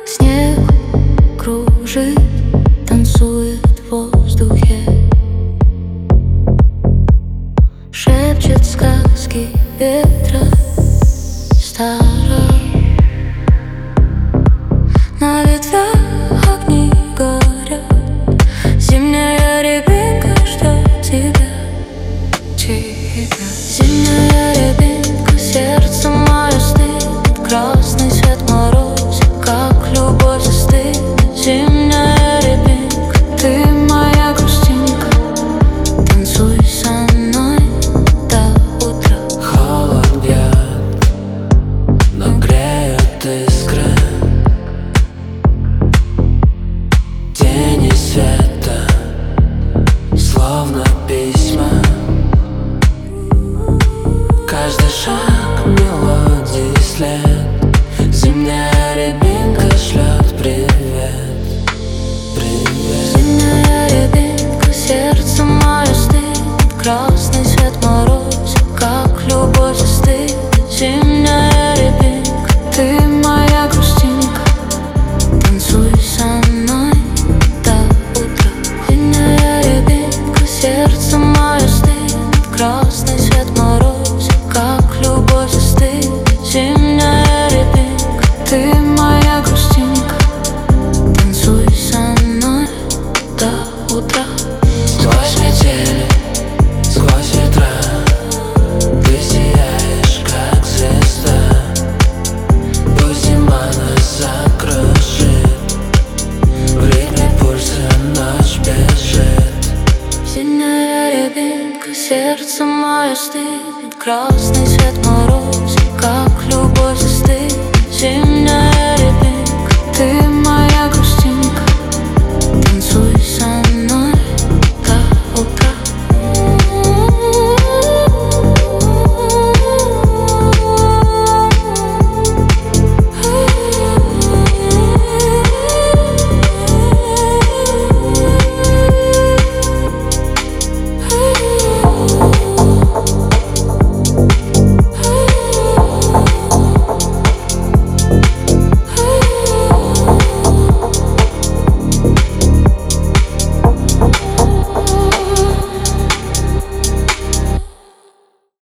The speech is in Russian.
Снег кружит, танцует в воздухе, шепчет сказки ветра старого. На ветвях огни горят, зимняя рябинка ждет тебя. Зимняя рябинка, сердце мое стынет, красный свет морозе, как любовь застынет. Зимняя рябинка, ты моя грустинка, танцуй со мной до утра. Холод бьет, но греют искры, тени света, словно письма. Каждый шаг мелодии след, зимняя рябинка шлет привет, привет. Зимняя рябинка, сердце мое стынет, красный свет морозе, как любовь застынет. Зимняя рябинка, ты моя грустинка, танцуй со мной до утра. Зимняя рябинка, сердце мое стынет, красный свет морозе, как любовь застынет. Зимняя рябинка, ты моя грустинка, танцуй со мной до утра. Сквозь метели, сквозь ветра, ты сияешь, как звезда. Пусть зима нас закружит, в ритме пульса ночь бежит. Зимняя рябинка, сердце мое стынет, красный свет морозе,